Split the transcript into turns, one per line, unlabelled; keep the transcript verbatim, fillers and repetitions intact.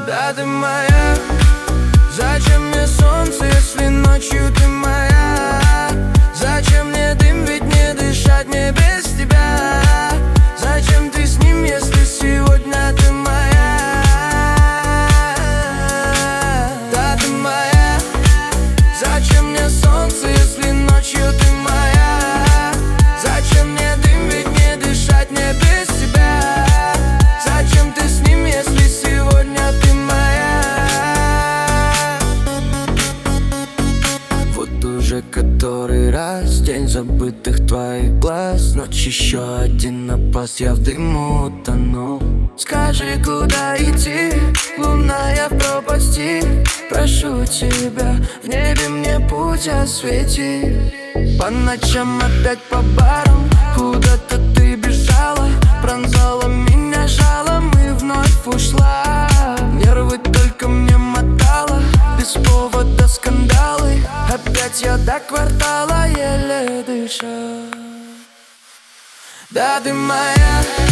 Да, ты моя. Зачем мне солнце, если ночью ты моя? Зачем мне дым, ведь не дышать мне без тебя? Зачем ты с ним, если сегодня ты моя? Да, ты моя. Зачем мне солнце, если ночью ты моя? Зачем мне дым, ведь не дышать мне без тебя? Зачем ты с ним, если сегодня ты моя? Вот уже который раз день забытых твоих глаз, ночь еще один напас, я в дыму тону. Скажи, куда идти, луна, я в пропасти. Прошу тебя, в небе мне путь освети. По ночам опять по барам, куда-то ты бежала, пронзала меня жалом и вновь ушла. Нервы только мне мотала, без повода скандалы. Опять я до квартала еле дыша. Да, ты моя.